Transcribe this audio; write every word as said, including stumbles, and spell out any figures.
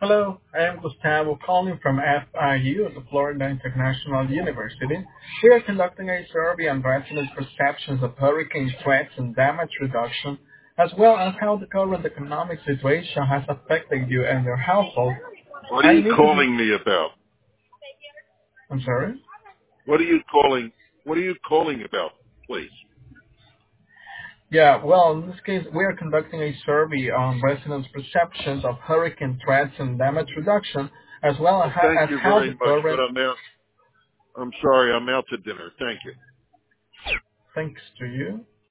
Hello, I am Gustavo calling from F I U, the Florida International University. We are conducting a survey on residents' perceptions of hurricane threats and damage reduction, as well as how the current economic situation has affected you and your household. What are I you need to be, calling me about? I'm sorry? What are you calling? What are you calling about, please? Yeah, well, in this case, we are conducting a survey on residents' perceptions of hurricane threats and damage reduction, as well as Well, how, thank as you how very the much, but current, I'm out. I'm sorry, I'm out to dinner. Thank you. thanks to you,